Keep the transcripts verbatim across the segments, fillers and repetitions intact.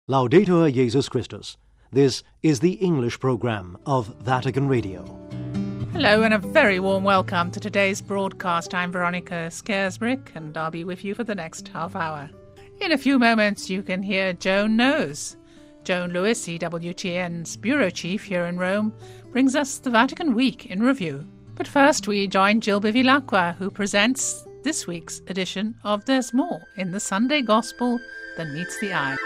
Laudetur Jesus Christus. This is the English program of Vatican Radio. Hello and a very warm welcome to today's broadcast. I'm Veronica Scaresbrick and I'll be with you for the next half hour. In a few moments you can hear Joan Knows. Joan Lewis, E W T N's bureau chief here in Rome, brings us the Vatican Week in review. But first we join Jill Bevilacqua, who presents this week's edition of There's More in the Sunday Gospel Than Meets the Eye.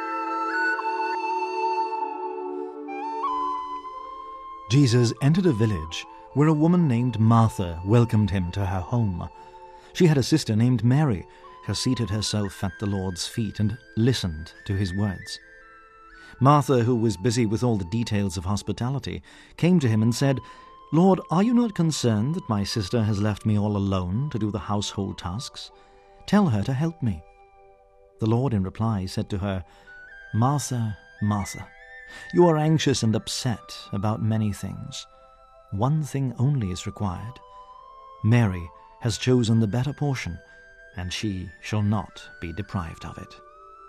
Jesus entered a village where a woman named Martha welcomed him to her home. She had a sister named Mary, who seated herself at the Lord's feet and listened to his words. Martha, who was busy with all the details of hospitality, came to him and said, "Lord, are you not concerned that my sister has left me all alone to do the household tasks? Tell her to help me." The Lord in reply said to her, "Martha, Martha, you are anxious and upset about many things. One thing only is required. Mary has chosen the better portion, and she shall not be deprived of it."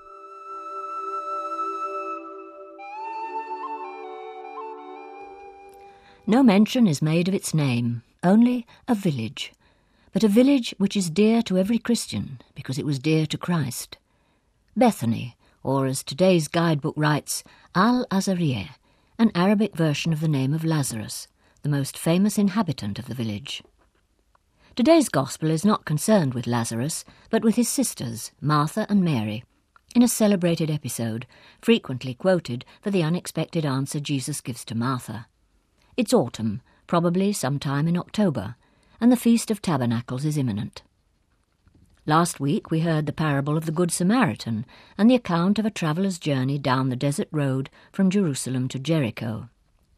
No mention is made of its name, only a village, but a village which is dear to every Christian because it was dear to Christ. Bethany, or as today's guidebook writes, Al-Azarieh, an Arabic version of the name of Lazarus, the most famous inhabitant of the village. Today's Gospel is not concerned with Lazarus, but with his sisters, Martha and Mary, in a celebrated episode, frequently quoted for the unexpected answer Jesus gives to Martha. It's autumn, probably sometime in October, and the Feast of Tabernacles is imminent. Last week we heard the parable of the Good Samaritan and the account of a traveller's journey down the desert road from Jerusalem to Jericho.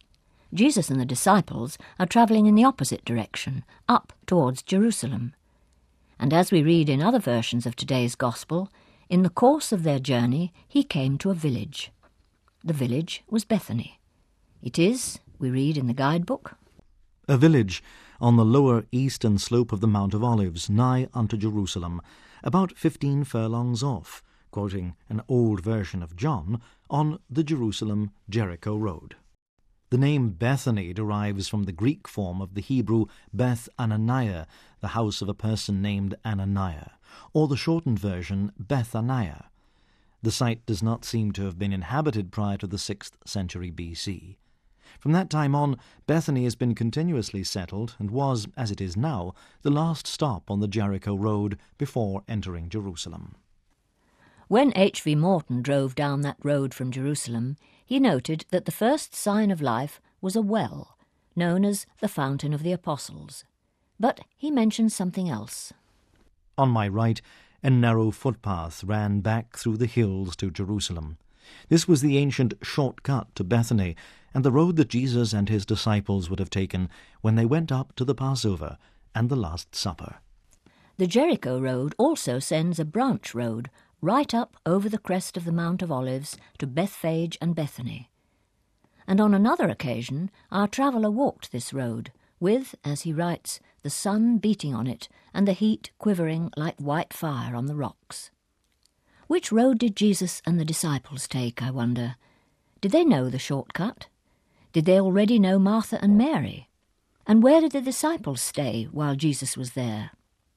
Jesus and the disciples are travelling in the opposite direction, up towards Jerusalem. And as we read in other versions of today's Gospel, in the course of their journey he came to a village. The village was Bethany. It is, we read in the guidebook, a village on the lower eastern slope of the Mount of Olives, nigh unto Jerusalem, about fifteen furlongs off, quoting an old version of John, on the Jerusalem-Jericho road. The name Bethany derives from the Greek form of the Hebrew Beth Ananiah, the house of a person named Ananiah, or the shortened version Bethaniah. The site does not seem to have been inhabited prior to the sixth century B C. From that time on, Bethany has been continuously settled and was, as it is now, the last stop on the Jericho road before entering Jerusalem. When H V Morton drove down that road from Jerusalem, he noted that the first sign of life was a well, known as the Fountain of the Apostles. But he mentioned something else. On my right, a narrow footpath ran back through the hills to Jerusalem. This was the ancient shortcut to Bethany, and the road that Jesus and his disciples would have taken when they went up to the Passover and the Last Supper. The Jericho road also sends a branch road right up over the crest of the Mount of Olives to Bethphage and Bethany. And on another occasion our traveller walked this road, with, as he writes, the sun beating on it and the heat quivering like white fire on the rocks. Which road did Jesus and the disciples take, I wonder? Did they know the shortcut? Did they already know Martha and Mary? And where did the disciples stay while Jesus was there?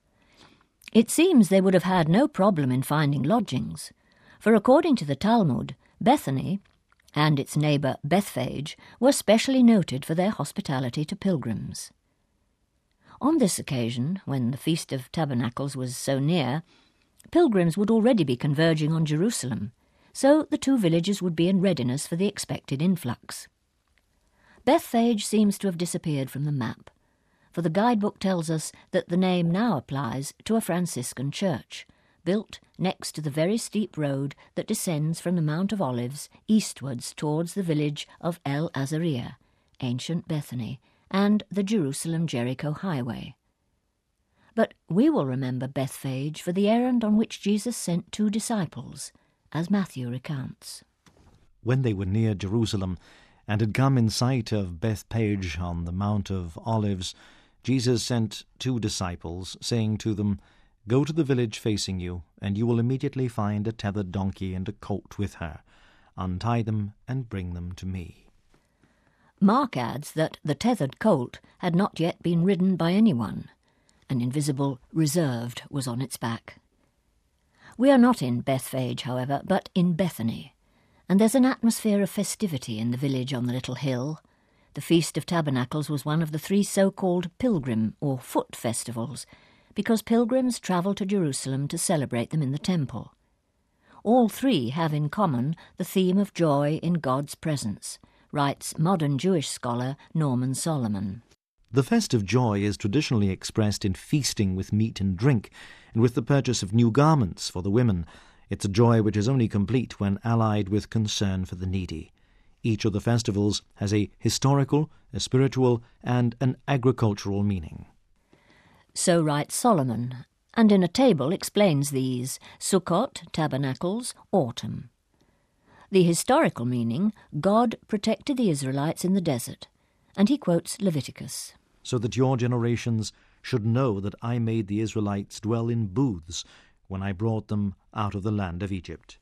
It seems they would have had no problem in finding lodgings, for according to the Talmud, Bethany and its neighbour Bethphage were specially noted for their hospitality to pilgrims. On this occasion, when the Feast of Tabernacles was so near, pilgrims would already be converging on Jerusalem, so the two villages would be in readiness for the expected influx. Bethphage seems to have disappeared from the map, for the guidebook tells us that the name now applies to a Franciscan church, built next to the very steep road that descends from the Mount of Olives eastwards towards the village of El-Azariah, ancient Bethany, and the Jerusalem-Jericho highway. But we will remember Bethphage for the errand on which Jesus sent two disciples, as Matthew recounts. When they were near Jerusalem, and had come in sight of Bethphage on the Mount of Olives, Jesus sent two disciples, saying to them, "Go to the village facing you, and you will immediately find a tethered donkey and a colt with her. untie them and bring them to me." Mark adds that the tethered colt had not yet been ridden by anyone. An invisible reserved was on its back. We are not in Bethphage, however, but in Bethany, and there's an atmosphere of festivity in the village on the little hill. The Feast of Tabernacles was one of the three so-called pilgrim or foot festivals, because pilgrims travel to Jerusalem to celebrate them in the temple. All three have in common the theme of joy in God's presence, writes modern Jewish scholar Norman Solomon. The festive joy is traditionally expressed in feasting with meat and drink, and with the purchase of new garments for the women. It's a joy which is only complete when allied with concern for the needy. Each of the festivals has a historical, a spiritual, and an agricultural meaning. So writes Solomon, and in a table explains these: Sukkot, tabernacles, autumn. The historical meaning: God protected the Israelites in the desert, and he quotes Leviticus. "So that your generations should know that I made the Israelites dwell in booths when I brought them out of the land of Egypt."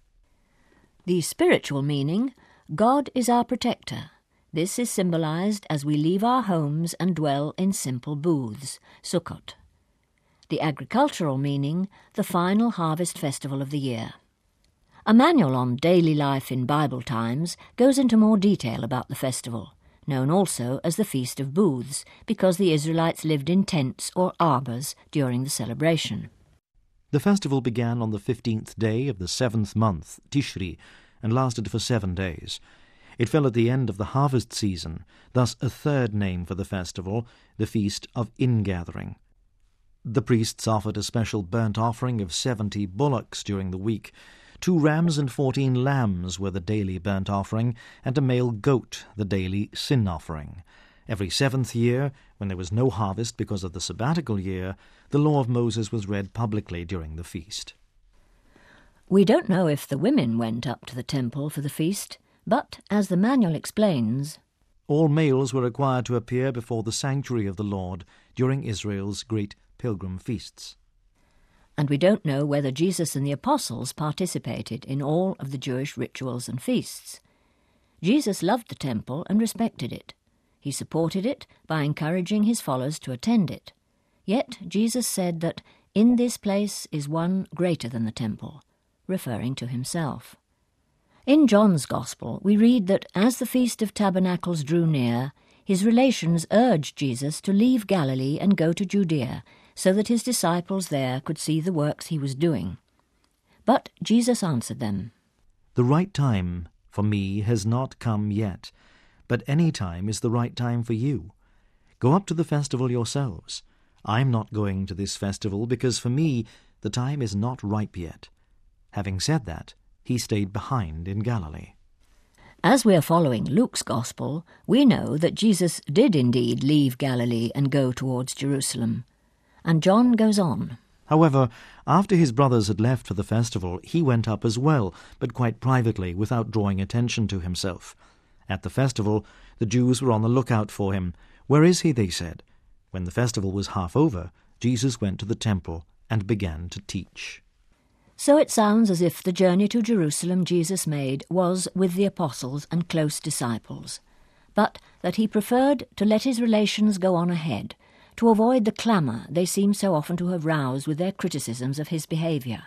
The spiritual meaning: God is our protector. This is symbolized as we leave our homes and dwell in simple booths, Sukkot. The agricultural meaning: the final harvest festival of the year. A manual on daily life in Bible times goes into more detail about the festival, known also as the Feast of Booths, because the Israelites lived in tents or arbours during the celebration. The festival began on the fifteenth day of the seventh month, Tishri, and lasted for seven days. It fell at the end of the harvest season, thus a third name for the festival, the Feast of Ingathering. The priests offered a special burnt offering of seventy bullocks during the week. Two rams and fourteen lambs were the daily burnt offering, and a male goat the daily sin offering. Every seventh year, when there was no harvest because of the sabbatical year, the law of Moses was read publicly during the feast. We don't know if the women went up to the temple for the feast, but, as the manual explains, all males were required to appear before the sanctuary of the Lord during Israel's great pilgrim feasts. And we don't know whether Jesus and the apostles participated in all of the Jewish rituals and feasts. Jesus loved the temple and respected it. He supported it by encouraging his followers to attend it. Yet Jesus said that in this place is one greater than the temple, referring to himself. In John's Gospel, we read that as the Feast of Tabernacles drew near, his relations urged Jesus to leave Galilee and go to Judea, so that his disciples there could see the works he was doing. But Jesus answered them, "The right time for me has not come yet, but any time is the right time for you. Go up to the festival yourselves. I'm not going to this festival because for me the time is not ripe yet." Having said that, he stayed behind in Galilee. As we are following Luke's Gospel, we know that Jesus did indeed leave Galilee and go towards Jerusalem. And John goes on. However, after his brothers had left for the festival, he went up as well, but quite privately, without drawing attention to himself. At the festival, the Jews were on the lookout for him. "Where is he?" they said. When the festival was half over, Jesus went to the temple and began to teach. So it sounds as if the journey to Jerusalem Jesus made was with the apostles and close disciples, but that he preferred to let his relations go on ahead, to avoid the clamour they seem so often to have roused with their criticisms of his behaviour.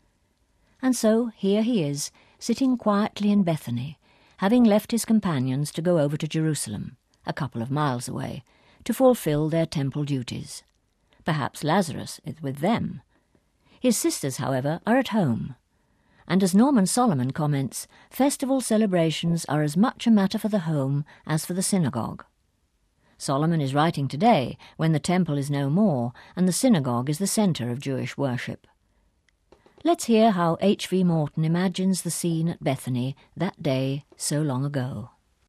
And so here he is, sitting quietly in Bethany, having left his companions to go over to Jerusalem, a couple of miles away, to fulfil their temple duties. Perhaps Lazarus is with them. His sisters, however, are at home. And as Norman Solomon comments, festival celebrations are as much a matter for the home as for the synagogue. Solomon is writing today, when the temple is no more, and the synagogue is the centre of Jewish worship. Let's hear how H V Morton imagines the scene at Bethany that day so long ago.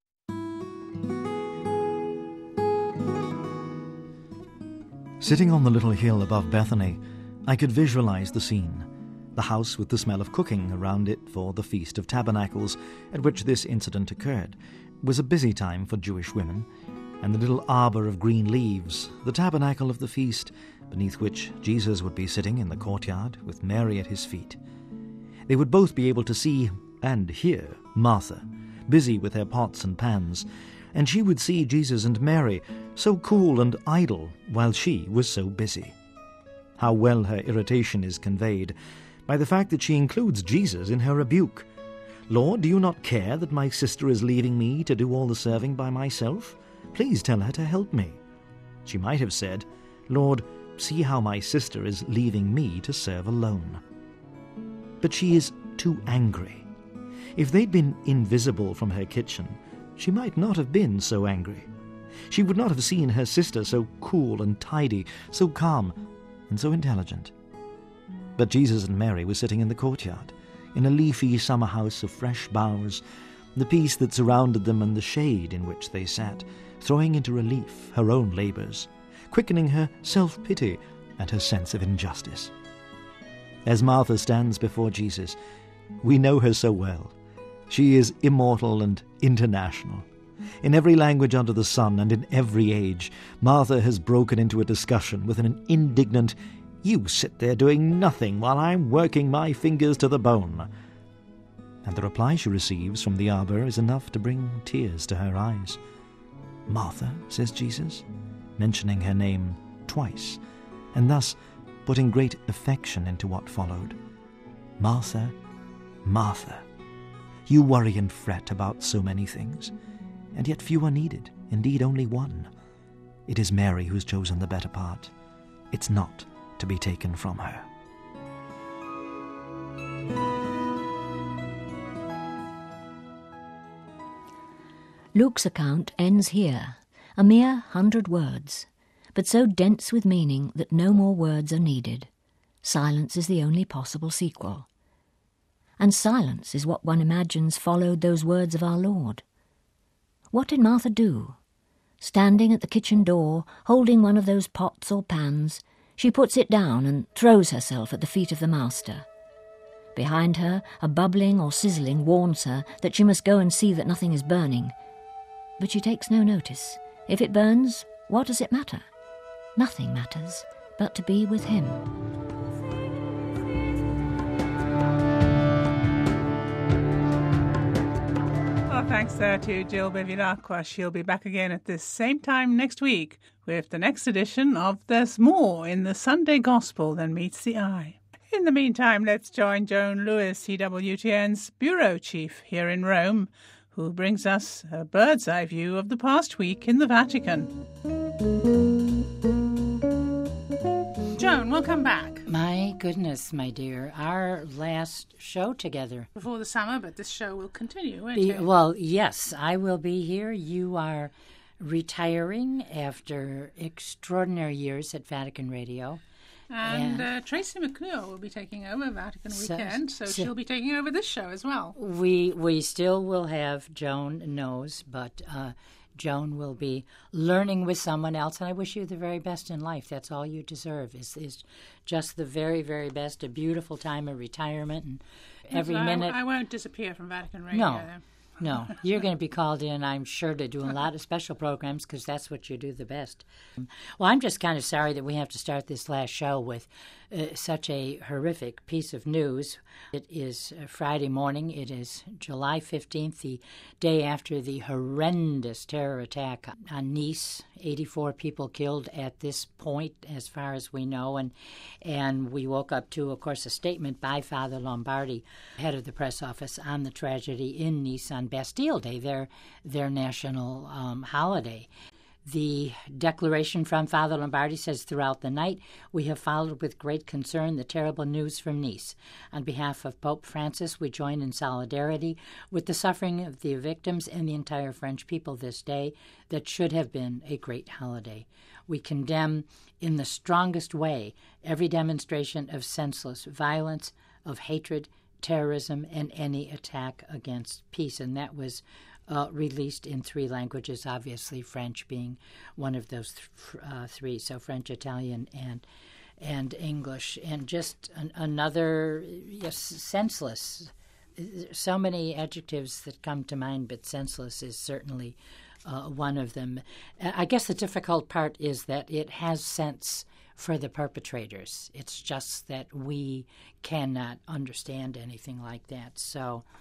Sitting on the little hill above Bethany, I could visualize the scene. The house with the smell of cooking around it for the Feast of Tabernacles, at which this incident occurred, was a busy time for Jewish women, and the little arbour of green leaves, the tabernacle of the feast, beneath which Jesus would be sitting in the courtyard with Mary at his feet. They would both be able to see and hear Martha, busy with her pots and pans, and she would see Jesus and Mary so cool and idle while she was so busy. How well her irritation is conveyed by the fact that she includes Jesus in her rebuke. "Lord, do you not care that my sister is leaving me to do all the serving by myself? Please tell her to help me." She might have said, "Lord, see how my sister is leaving me to serve alone." But she is too angry. If they'd been invisible from her kitchen, she might not have been so angry. She would not have seen her sister so cool and tidy, so calm and so intelligent. But Jesus and Mary were sitting in the courtyard, in a leafy summer house of fresh boughs, the peace that surrounded them and the shade in which they sat, throwing into relief her own labours, quickening her self-pity and her sense of injustice. As Martha stands before Jesus, we know her so well. She is immortal and international. In every language under the sun and in every age, Martha has broken into a discussion with an indignant, "You sit there doing nothing while I'm working my fingers to the bone." And the reply she receives from the arbour is enough to bring tears to her eyes. "Martha," says Jesus, mentioning her name twice, and thus putting great affection into what followed. "Martha, Martha, you worry and fret about so many things, and yet few are needed, indeed only one. It is Mary who's chosen the better part. It's not to be taken from her." Luke's account ends here, a mere hundred words, but so dense with meaning that no more words are needed. Silence is the only possible sequel. And silence is what one imagines followed those words of our Lord. What did Martha do? Standing at the kitchen door, holding one of those pots or pans, she puts it down and throws herself at the feet of the Master. Behind her, a bubbling or sizzling warns her that she must go and see that nothing is burning. But she takes no notice. If it burns, what does it matter? Nothing matters but to be with him. Well, thanks there to Jill Bevilacqua. She'll be back again at this same time next week with the next edition of There's More in the Sunday Gospel Than Meets the Eye. In the meantime, let's join Joan Lewis, C W T N's bureau chief here in Rome, who brings us a bird's-eye view of the past week in the Vatican. Joan, welcome back. My goodness, my dear, our last show together. Before the summer, but this show will continue, won't Be, it? well, yes, I will be here. You are retiring after extraordinary years at Vatican Radio. And Yeah. uh, Tracy McClure will be taking over Vatican So- Weekend, so, so- she'll be taking over this show as well. We we still will have Joan Knows, but uh, Joan will be learning with someone else, and I wish you the very best in life. That's all you deserve, is, is just the very, very best, a beautiful time of retirement, and every So I- minute... I, won't disappear from Vatican Radio, No. though. No, you're going to be called in, I'm sure, to do a lot of special programs because that's what you do the best. Well, I'm just kind of sorry that we have to start this last show with uh, such a horrific piece of news. It is uh, Friday morning. It is July fifteenth, the day after the horrendous terror attack on Nice. eighty-four people killed at this point, as far as we know. And, and we woke up to, of course, a statement by Father Lombardi, head of the press office, on the tragedy in Nice on Bastille Day, their, their national um, holiday. The declaration from Father Lombardi says, throughout the night, we have followed with great concern the terrible news from Nice. On behalf of Pope Francis, we join in solidarity with the suffering of the victims and the entire French people this day that should have been a great holiday. We condemn in the strongest way every demonstration of senseless violence, of hatred, terrorism, and any attack against peace. And that was Uh, released in three languages, obviously French being one of those th- uh, three, so French, Italian, and and English. And just an, another, yes, senseless. So many adjectives that come to mind, but senseless is certainly uh, one of them. I guess the difficult part is that it has sense for the perpetrators. It's just that we cannot understand anything like that. So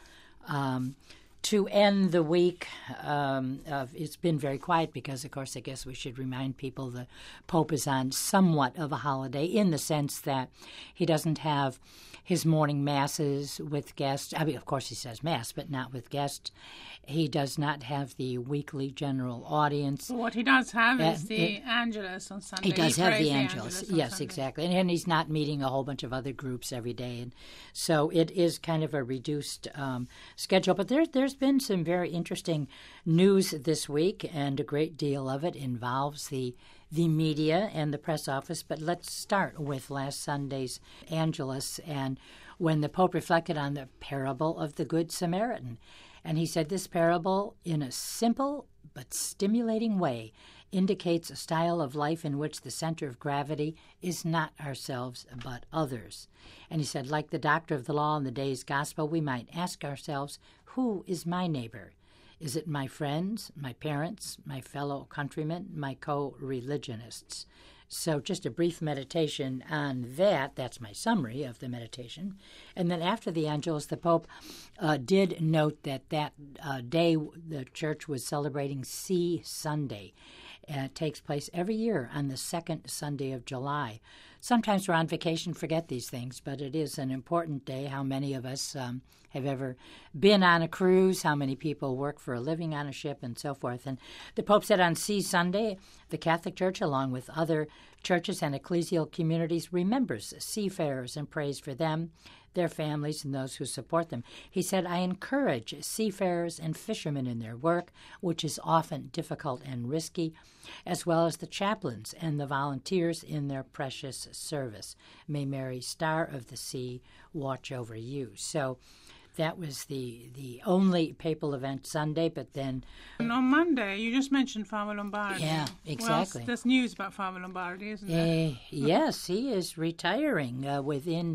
Um, To end the week, um, uh, it's been very quiet because, of course, I guess we should remind people the Pope is on somewhat of a holiday in the sense that he doesn't have his morning masses with guests. I mean, of course, he says mass, but not with guests. He does not have the weekly general audience. But what he does have Uh, is the it- Angelus on Sunday. He does He have prays the Angelus. on Yes, Sunday. exactly. And, and he's not meeting a whole bunch of other groups every day. And so it is kind of a reduced um, schedule. But there, there's been some very interesting news this week, and a great deal of it involves the the media and the press office. But let's start with last Sunday's Angelus, and when the Pope reflected on the parable of the Good Samaritan. And he said this parable, in a simple but stimulating way, indicates a style of life in which the center of gravity is not ourselves but others. And he said, like the doctor of the law in the day's gospel, we might ask ourselves, who is my neighbor? Is it my friends, my parents, my fellow countrymen, my co-religionists? So just a brief meditation on that. That's my summary of the meditation. And then after the Angelus, the Pope uh, did note that that uh, day the Church was celebrating See Sunday. Uh, it takes place every year on the second Sunday of July. Sometimes we're on vacation, forget these things, but it is an important day. How many of us um, have ever been on a cruise? How many people work for a living on a ship and so forth? And the Pope said on See Sunday, the Catholic Church, along with other churches and ecclesial communities, remembers seafarers and prays for them, their families, and those who support them. He said, I encourage seafarers and fishermen in their work, which is often difficult and risky, as well as the chaplains and the volunteers in their precious service. May Mary, Star of the Sea, watch over you. So that was the the only papal event Sunday, but then... And on Monday, you just mentioned Father Lombardi. Yeah, exactly. Well, there's news about Father Lombardi, isn't there? Uh, yes, he is retiring uh, within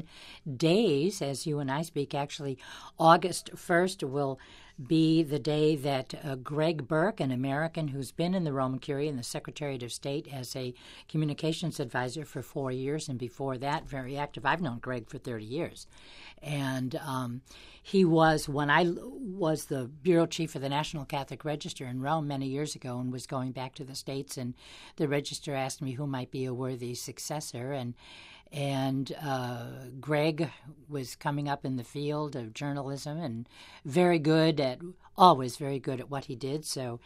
days, as you and I speak. Actually, August first will be the day that uh, Greg Burke, an American who's been in the Roman Curie and the Secretariat of State as a communications advisor for four years, and before that, very active. I've known Greg for thirty years. And um, he was, when I was the bureau chief of the National Catholic Register in Rome many years ago and was going back to the States, and the register asked me who might be a worthy successor, and And uh, Greg was coming up in the field of journalism and very good at, always very good at what he did. So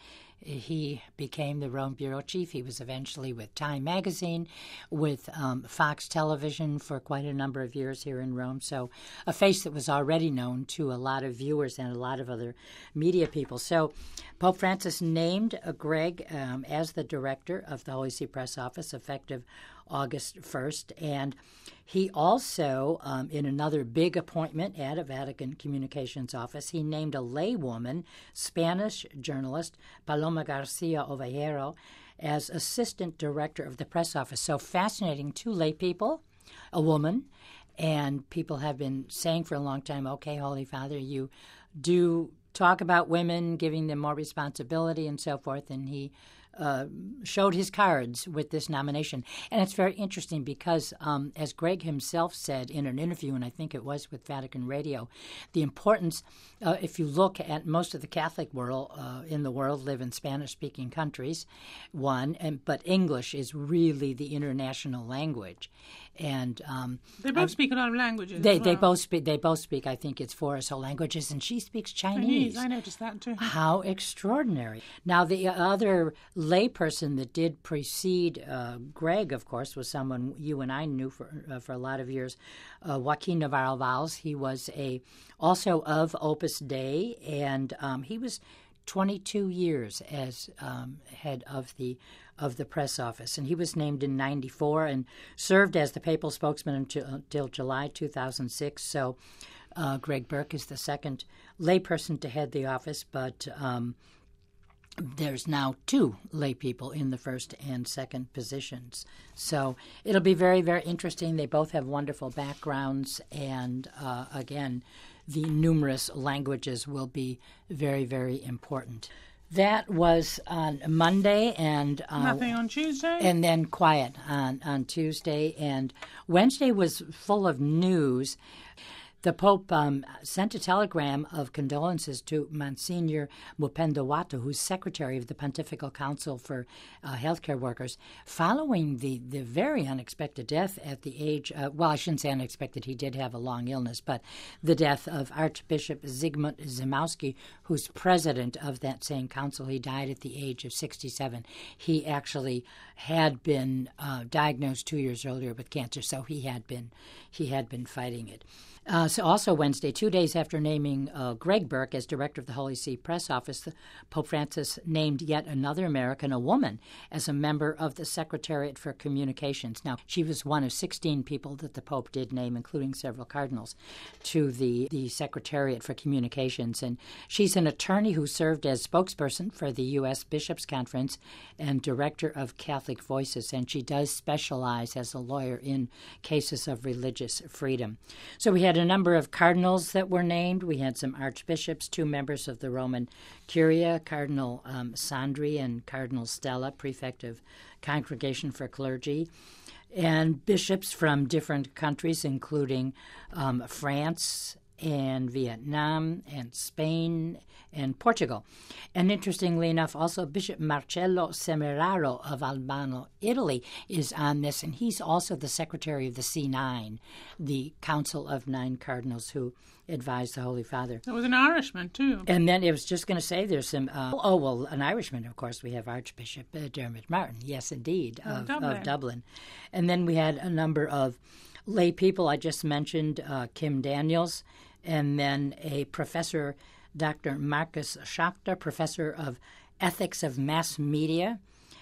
he became the Rome bureau chief. He was eventually with Time magazine, with um, Fox Television for quite a number of years here in Rome. So a face that was already known to a lot of viewers and a lot of other media people. So Pope Francis named uh, Greg um, as the director of the Holy See Press Office effective August first, and he also, um, in another big appointment at a Vatican Communications office, he named a laywoman, Spanish journalist Paloma Garcia Ovejero, as assistant director of the press office. So fascinating, two lay people, a woman, and people have been saying for a long time, okay, Holy Father, you do talk about women, giving them more responsibility and so forth, and he Uh, showed his cards with this nomination. And it's very interesting because, um, as Greg himself said in an interview, and I think it was with Vatican Radio, the importance, uh, if you look at most of the Catholic world uh, in the world live in Spanish-speaking countries, one, and but English is really the international language. And um, They both I, speak a lot of languages. They as they well. both speak. They both speak. I think it's four or so languages, and she speaks Chinese. Chinese, I noticed that too. How extraordinary! Now, the other layperson that did precede uh, Greg, of course, was someone you and I knew for uh, for a lot of years, uh, Joaquin Navarro Valls. He was a also of Opus Dei, and um, he was twenty-two years as um, head of the of the press office, and he was named in ninety-four and served as the papal spokesman until, until July two thousand six. So uh, Greg Burke is the second layperson to head the office, but um, there's now two lay people in the first and second positions. So it'll be very, very interesting. They both have wonderful backgrounds, and uh, again, the numerous languages will be very, very important. That was on Monday, and uh, Nothing on Tuesday? and then quiet on, on Tuesday. And Wednesday was full of news. The Pope um, sent a telegram of condolences to Monsignor Mupenda Watto, who's secretary of the Pontifical Council for uh, Healthcare Workers, following the, the very unexpected death at the age, uh, well, I shouldn't say unexpected, he did have a long illness, but the death of Archbishop Zygmunt Zimowski, who's president of that same council. He died at the age of sixty-seven. He actually had been uh, diagnosed two years earlier with cancer, so he had been, he had been fighting it. Uh, so also Wednesday, two days after naming uh, Greg Burke as director of the Holy See Press Office, Pope Francis named yet another American, a woman, as a member of the Secretariat for Communications. Now, she was one of sixteen people that the Pope did name, including several cardinals, to the, the Secretariat for Communications. And she's an attorney who served as spokesperson for the U S Bishops' Conference and director of Catholic Voices, and she does specialize as a lawyer in cases of religious freedom. So we had a number of cardinals that were named. We had some archbishops, two members of the Roman Curia, Cardinal um, Sandri and Cardinal Stella, prefect of Congregation for Clergy, and bishops from different countries, including um, France and Vietnam and Spain and Portugal. And interestingly enough, also Bishop Marcello Semeraro of Albano, Italy, is on this, and he's also the secretary of the C nine, the Council of Nine Cardinals who advised the Holy Father. There was an Irishman, too. And then it was just going to say there's some, uh, oh, well, an Irishman, of course. We have Archbishop uh, Dermot Martin, yes, indeed, Oh, of, Dublin. of Dublin. And then we had a number of lay people. I just mentioned uh, Kim Daniels, and then a professor, Doctor Marcus Schachter, professor of ethics of mass media,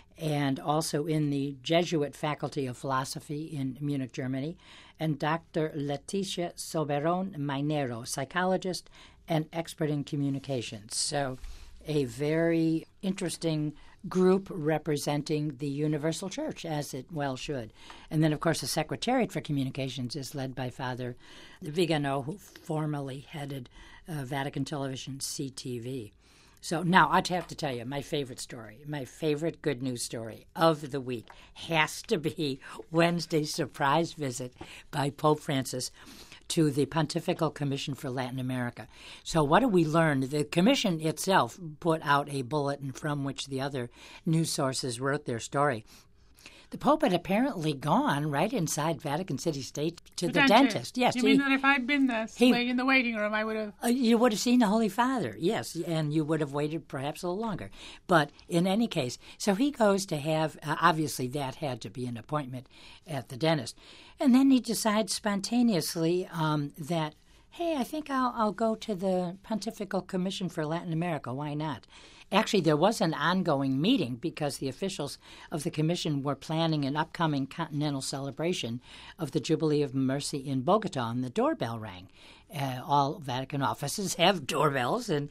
and also in the Jesuit Faculty of Philosophy in Munich, Germany, and Doctor Leticia Soberon Mainero, psychologist and expert in communications. So a very interesting group representing the Universal Church, as it well should. And then, of course, the Secretariat for Communications is led by Father Vigano, who formerly headed uh, Vatican Television C T V. So now I'd have to tell you my favorite story, my favorite good news story of the week has to be Wednesday's surprise visit by Pope Francis to the Pontifical Commission for Latin America. So what did we learn? The commission itself put out a bulletin from which the other news sources wrote their story. The Pope had apparently gone right inside Vatican City State to the, The dentist. Yes, You he, mean that if I'd been there he- waiting in the waiting room, I would have... Uh, you would have seen the Holy Father, yes, and you would have waited perhaps a little longer. But in any case, so he goes to have, uh, obviously that had to be an appointment at the dentist. And then he decides spontaneously um, that, hey, I think I'll, I'll go to the Pontifical Commission for Latin America. Why not? Actually, there was an ongoing meeting because the officials of the commission were planning an upcoming continental celebration of the Jubilee of Mercy in Bogota, and the doorbell rang. Uh, all Vatican offices have doorbells, and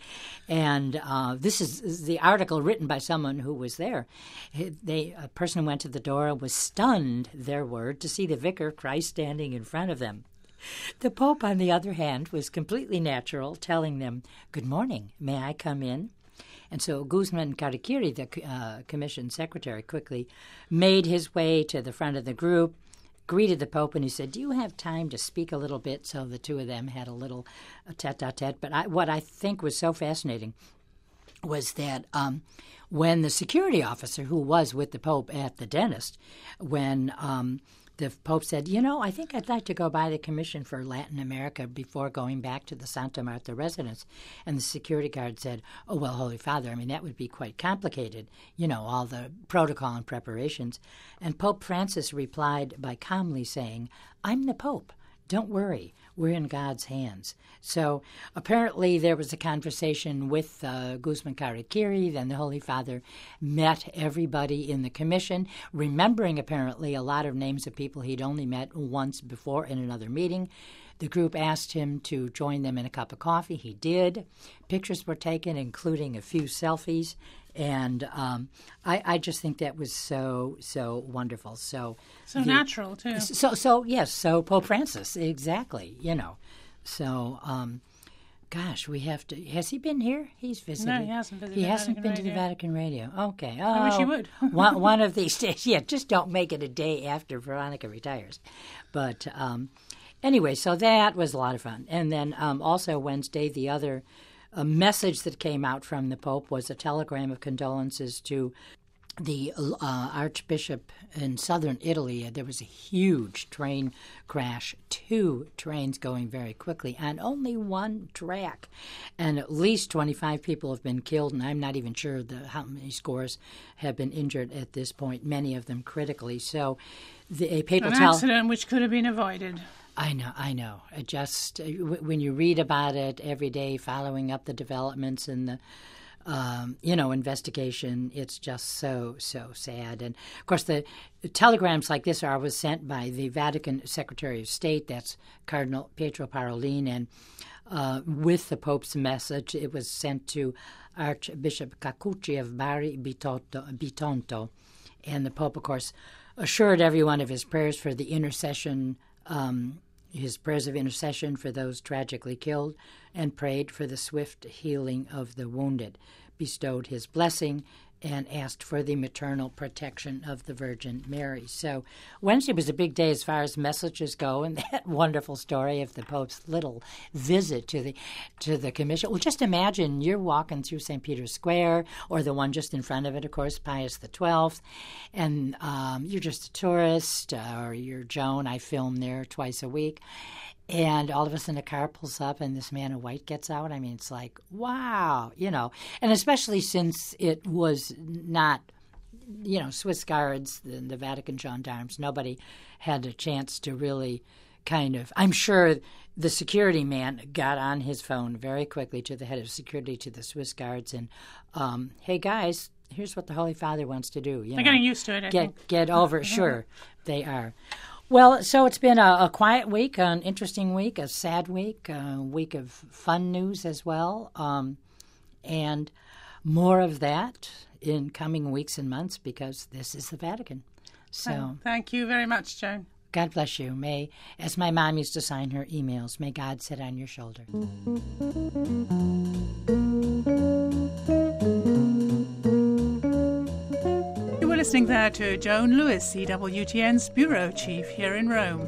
and uh, this is the article written by someone who was there. They, a person went to the door and was stunned, their word, to see the vicar of Christ standing in front of them. The Pope, on the other hand, was completely natural, telling them, "Good morning, may I come in?" And so Guzman Cariquiri, the uh, commission secretary, quickly made his way to the front of the group, greeted the Pope, and he said, "Do you have time to speak a little bit?" So the two of them had a little tete-a-tete. But I, what I think was so fascinating was that um, when the security officer who was with the Pope at the dentist, when um, the Pope said, you know, I think I'd like to go by the Commission for Latin America before going back to the Santa Marta residence. And the security guard said, oh, well, Holy Father, I mean, that would be quite complicated, you know, all the protocol and preparations. And Pope Francis replied by calmly saying, I'm the Pope. Don't worry, we're in God's hands. So apparently there was a conversation with uh, Guzman Cariquiri. Then the Holy Father met everybody in the commission, remembering apparently a lot of names of people he'd only met once before in another meeting. The group asked him to join them in a cup of coffee. He did. Pictures were taken, including a few selfies. And um, I, I just think that was so, so wonderful. So So the- natural, too. So, so yes, so Pope Francis, exactly, you know. So, um, gosh, we have to, has he been here? He's visited. No, he hasn't visited He the hasn't Vatican been to the Radio. Vatican Radio. Okay. Oh, I wish he would. one, one of these days. Yeah, just don't make it a day after Veronica retires. But um, anyway, so that was a lot of fun. And then um, also Wednesday, the other uh, message that came out from the Pope was a telegram of condolences to the uh, Archbishop in southern Italy. There was a huge train crash, two trains going very quickly on only one track. And at least twenty-five people have been killed, and I'm not even sure the, how many scores have been injured at this point, many of them critically. So the a papal An tele- accident which could have been avoided. I know, I know. It just, when you read about it every day, following up the developments in the Um, you know, investigation, it's just so, so sad. And, of course, the telegrams like this are was sent by the Vatican Secretary of State, that's Cardinal Pietro Parolin, and uh, with the Pope's message, it was sent to Archbishop Cacucci of Bari Bitonto, Bitonto. And the Pope, of course, assured everyone of his prayers for the intercession, um, his prayers of intercession for those tragically killed, and prayed for the swift healing of the wounded, bestowed his blessing, and asked for the maternal protection of the Virgin Mary. So Wednesday was a big day as far as messages go, and that wonderful story of the Pope's little visit to the to the commission. Well, just imagine you're walking through Saint Peter's Square, or the one just in front of it, of course, Pius the twelfth, and um, you're just a tourist, uh, or you're Joan. I film there twice a week. And all of a sudden a car pulls up and this man in white gets out. I mean, it's like, wow, you know. And especially since it was not, you know, Swiss guards, the, the Vatican gendarmes, nobody had a chance to really kind of, I'm sure the security man got on his phone very quickly to the head of security, to the Swiss guards, and, um, hey, guys, here's what the Holy Father wants to do. You They're know, getting used to it, I get, think. Get over it. Sure, they are. Well, so it's been a, a quiet week, an interesting week, a sad week, a week of fun news as well, um, and more of that in coming weeks and months because this is the Vatican. So, Oh, thank you very much, Joan. God bless you. May, as my mom used to sign her emails, may God sit on your shoulder. Listening there to Joan Lewis, C W T N's bureau chief here in Rome.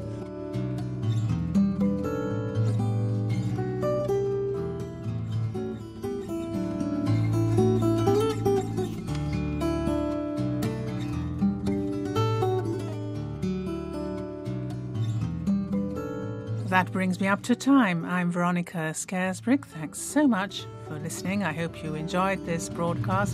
That brings me up to time. I'm Veronica Scaresbrick. Thanks so much for listening. I hope you enjoyed this broadcast.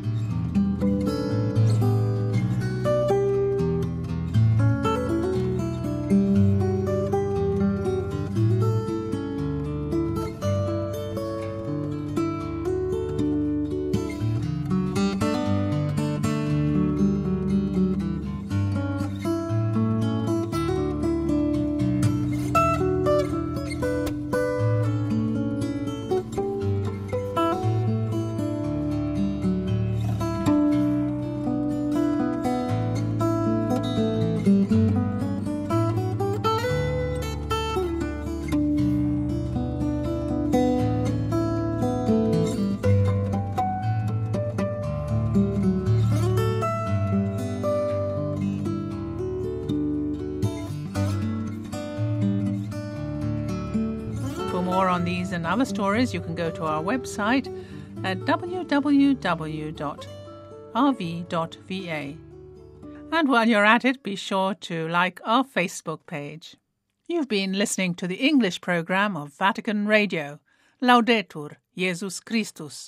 more on these and other stories, you can go to our website at w w w dot r v dot v a. And while you're at it, be sure to like our Facebook page. You've been listening to the English program of Vatican Radio. Laudetur Jesus Christus.